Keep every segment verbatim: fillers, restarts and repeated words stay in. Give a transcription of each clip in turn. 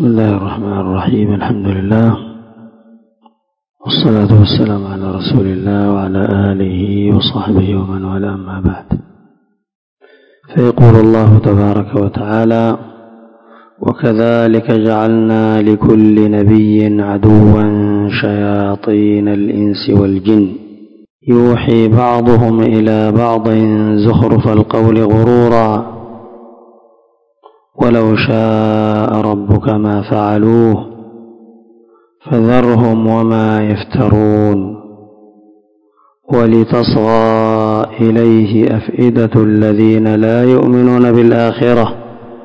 بسم الله الرحمن الرحيم. الحمد لله والصلاة والسلام على رسول الله وعلى آله وصحبه ومن والاه، أما بعد. فيقول الله تبارك وتعالى: وكذلك جعلنا لكل نبي عدوا شياطين الإنس والجن يوحي بعضهم إلى بعض زخرف القول غرورا ولو شاء ربك ما فعلوه فذرهم وما يفترون ولتصغى إليه أفئدة الذين لا يؤمنون بالآخرة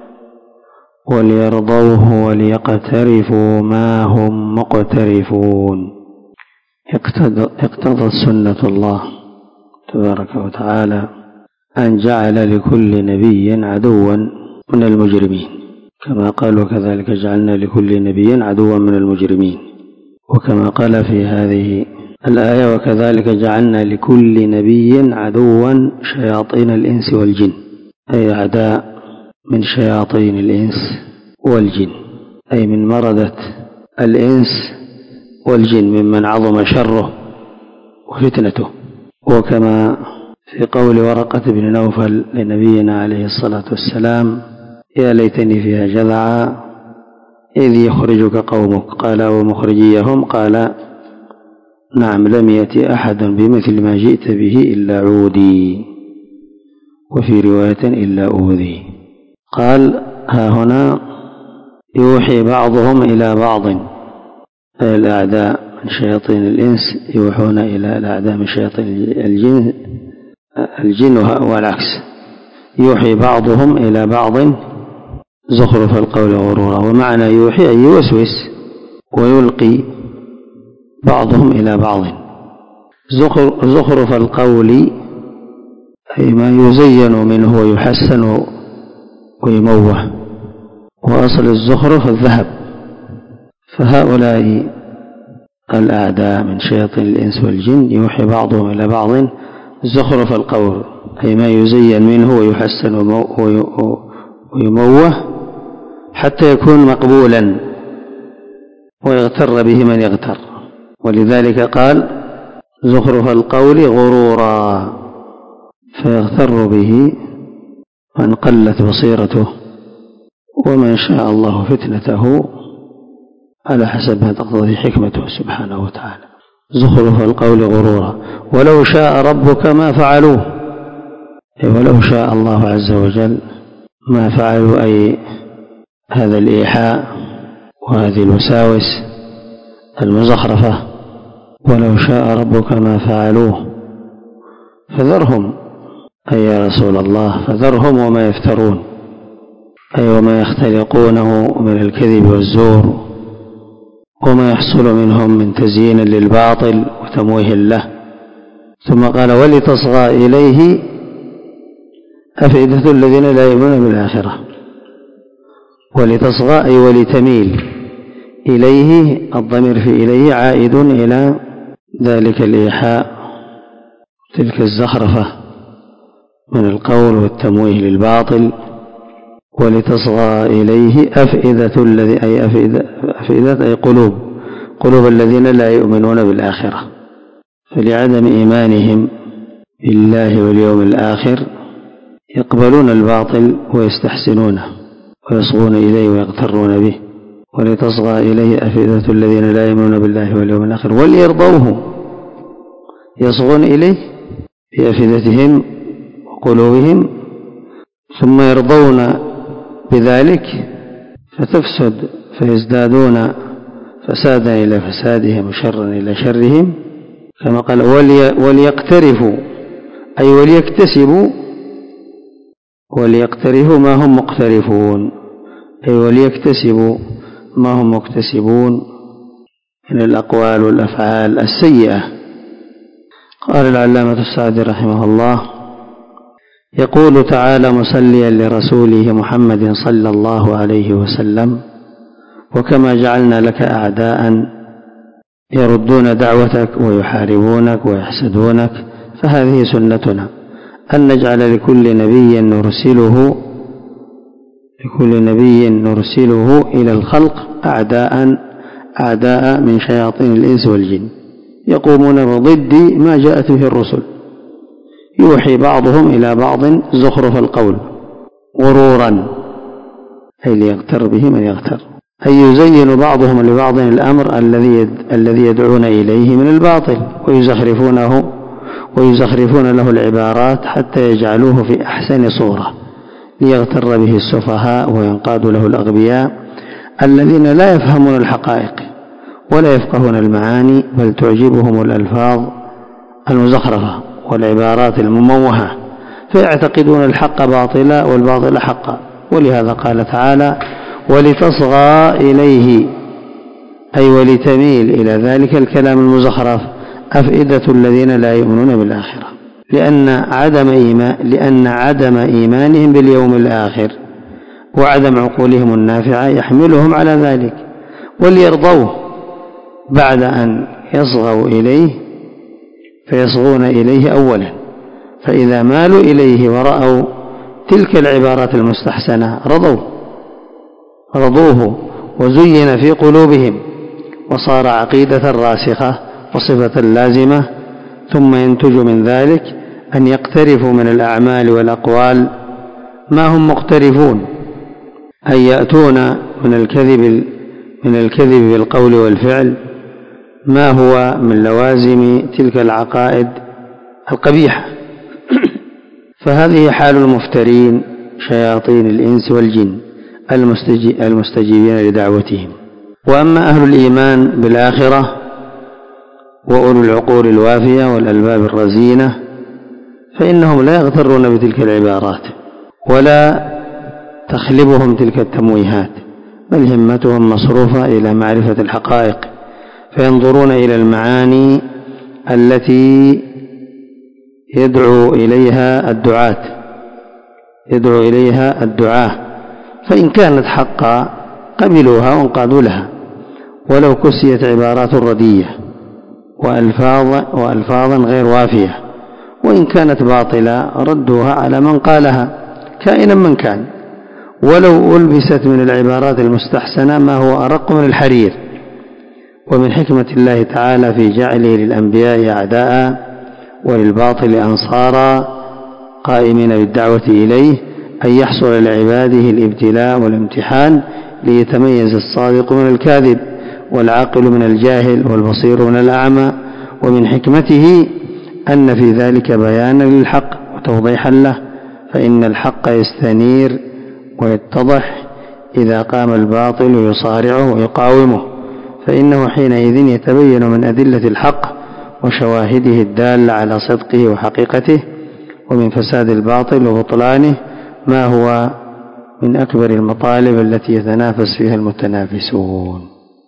وليرضوه وليقترفوا ما هم مقترفون. اقتضت سنة الله تبارك وتعالى أن جعل لكل نبي عدوا من المجرمين، كما قال: وكذلك جعلنا لكل نبي عدوا من المجرمين. وكما قال في هذه الآية: وكذلك جعلنا لكل نبي عدوا شياطين الإنس والجن، أي أعداء من شياطين الإنس والجن، أي من مردة الإنس والجن، ممن عظم شره وفتنته. وكما في قول ورقة بن نوفل لنبينا عليه الصلاة والسلام: يا ليتني فيها جذعا إذ يخرجك قومك، قال: ومخرجيهم؟ قال: نعم، لم يأتي أحد بمثل ما جئت به إلا عودي، وفي رواية إلا أوذي. قال: ها هنا يوحي بعضهم إلى بعض، أي الأعداء من شياطين الإنس يوحون إلى الأعداء من شياطين الجن الجن والعكس، يوحي بعضهم إلى بعض زخرف القول غرورا. ومعنى يوحي أي يوسوس ويلقي بعضهم إلى بعض. زخرف القول أي ما يزين منه ويحسن ويموه، وأصل الزخرف الذهب. فهؤلاء الأعداء من شياطين الإنس والجن يوحي بعضهم إلى بعض زخرف القول، أي ما يزين منه ويحسن ويموه حتى يكون مقبولا ويغتر به من يغتر. ولذلك قال: زخرف القول غرورا، فيغتر به من قلت بصيرته ومن شاء الله فتنته على حسب ما تقتضي حكمته سبحانه وتعالى. زخرف القول غرورا ولو شاء ربك ما فعلوه، أي ولو شاء الله عز وجل ما فعلوا، أي هذا الإيحاء وهذه الوساوس المزخرفة، ولو شاء ربك ما فعلوه فذرهم، أي يا رسول الله فذرهم وما يفترون، أي وما يختلقونه من الكذب والزور وما يحصل منهم من تزيين للباطل وتمويه له. ثم قال: ولتصغى إليه أفئدة الذين لا يؤمنون بالآخرة. ولتصغى أي ولتميل إليه، الضمير في إليه عائد إلى ذلك الإيحاء، تلك الزخرفة من القول والتمويه للباطل. ولتصغى إليه أفئدة الذي أي أفئدة, أفئدة أي قلوب قلوب الذين لا يؤمنون بالآخرة، فلعدم إيمانهم بالله واليوم الآخر يقبلون الباطل ويستحسنونه ويصغون إليه ويغترون به. ولتصغى إليه أفئدة الذين لا يؤمنون بالله واليوم الآخر وليرضوه، يصغون إليه بأفئدتهم وقلوبهم ثم يرضون بذلك فتفسد، فيزدادون فسادا إلى فسادهم وشرا إلى شرهم، كما قال: وليقترفوا أي وليكتسبوا وليقترفوا ما هم مقترفون، أي وليكتسبوا ما هم مكتسبون من الأقوال والأفعال السيئة. قال العلامة السعدي رحمه الله: يقول تعالى مصليا لرسوله محمد صلى الله عليه وسلم: وكما جعلنا لك أعداء يردون دعوتك ويحاربونك ويحسدونك، فهذه سنتنا أن نجعل لكل نبي نرسله لكل نبي نرسله إلى الخلق أعداء أعداء من شياطين الإنس والجن يقومون بضد ما جاءت به الرسل، يوحي بعضهم إلى بعض زخرف القول غرورا، أي ليغتر به من يغتر، أي يزين بعضهم لبعض الأمر الذي الذي يدعون إليه من الباطل ويزخرفونه ويزخرفون له العبارات حتى يجعلوه في أحسن صورة ليغتر به السفهاء وينقاد له الأغبياء الذين لا يفهمون الحقائق ولا يفقهون المعاني، بل تعجبهم الألفاظ المزخرفة والعبارات المموهة، فيعتقدون الحق باطلا والباطل حقا. ولهذا قال تعالى: ولتصغى إليه، أي ولتميل إلى ذلك الكلام المزخرف أفئدة الذين لا يؤمنون بالآخرة، لأن عدم إيمان لأن عدم إيمانهم باليوم الآخر وعدم عقولهم النافعة يحملهم على ذلك، وليرضوه بعد أن يصغوا إليه فيصغون إليه أولا، فإذا مالوا إليه ورأوا تلك العبارات المستحسنة رضوه رضوه وزين في قلوبهم وصار عقيدة راسخة وصفة لازمة، ثم ينتج من ذلك أن يقترفوا من الأعمال والأقوال ما هم مقترفون، أن يأتون من الكذب من الكذب بالقول والفعل ما هو من لوازم تلك العقائد القبيحة. فهذه حال المفترين شياطين الإنس والجن المستجيبين لدعوتهم. وأما أهل الإيمان بالآخرة وأولو العقول الوافية والألباب الرزينة فإنهم لا يغترون بتلك العبارات ولا تخلبهم تلك التمويهات، بل همتهم مصروفة إلى معرفة الحقائق، فينظرون إلى المعاني التي يدعو إليها الدعاة يدعو إليها الدعاة فإن كانت حقا قبلوها وانقادوا لها، ولو كسيت عبارات ردية وألفاظ وألفاظا غير وافية، وإن كانت باطلة ردوها على من قالها كائنا من كان، ولو ألبست من العبارات المستحسنة ما هو أرق من الحرير. ومن حكمة الله تعالى في جعله للأنبياء أعداء وللباطل أنصارا قائمين بالدعوة إليه أن يحصل لعباده الابتلاء والامتحان ليتميز الصادق من الكاذب والعاقل من الجاهل والبصير من الأعمى. ومن حكمته أن في ذلك بيانا للحق وتوضيحا له، فإن الحق يستنير ويتضح إذا قام الباطل يصارعه ويقاومه، فإنه حينئذ يتبين من أدلة الحق وشواهده الدالة على صدقه وحقيقته، ومن فساد الباطل وبطلانه ما هو من أكبر المطالب التي يتنافس فيها المتنافسون.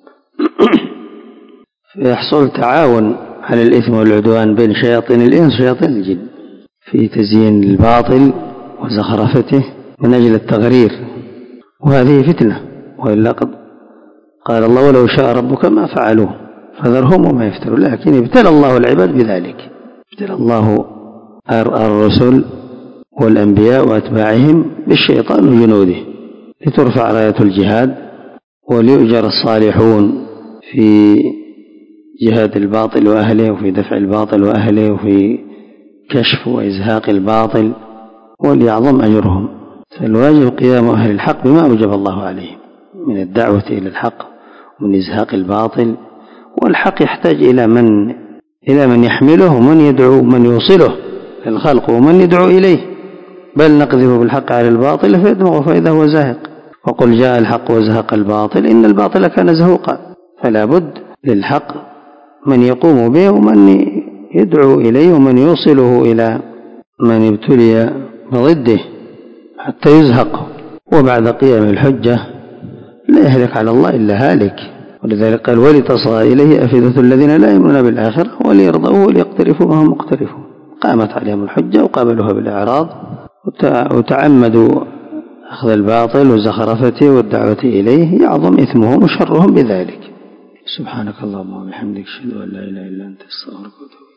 فيحصل تعاون على الإثم والعدوان بين شياطين الإنس وشياطين الجن في تزيين الباطل وزخرفته من أجل التغرير، وهذه فتنة، وإلا قد قال الله: ولو شاء ربك ما فعلوه فذرهم وما يفترون. لكن ابتلى الله العباد بذلك، ابتلى الله الرسل والأنبياء وأتباعهم بالشيطان وجنوده لترفع راية الجهاد وليؤجر الصالحون في جهاد الباطل وأهله وفي دفع الباطل وأهله وفي كشف وإزهاق الباطل وليعظم أجرهم. فالواجب قيام أهل الحق بما أوجب الله عليهم من الدعوة إلى الحق ومن إزهاق الباطل، والحق يحتاج إلى من إلى من يحمله ومن يدعو من يوصله للخلق ومن يدعو إليه، بل نقذف بالحق على الباطل فيدمغه فإذا هو زاهق. وقل جاء الحق وزهق الباطل إن الباطل كان زهوقا. فلا بد للحق من يقوم به ومن يدعو إليه ومن يوصله إلى من ابتلي بضده حتى يزهق. وبعد قيام الحجة لا يهلك على الله إلا هالك، ولذلك قال: ولتصغى إليه أفئدة الذين لا يؤمنون بالآخرة وليرضوه وليقترفوا ما هم مقترفون. قامت عليهم الحجة وقابلوها بالإعراض وتعمدوا أخذ الباطل وزخرفته والدعوة إليه، يعظم إثمهم وشرهم بذلك. سبحانك اللهم وبحمدك، أشهد أن لا إله إلا أنت، أستغفرك وأتوب إليك.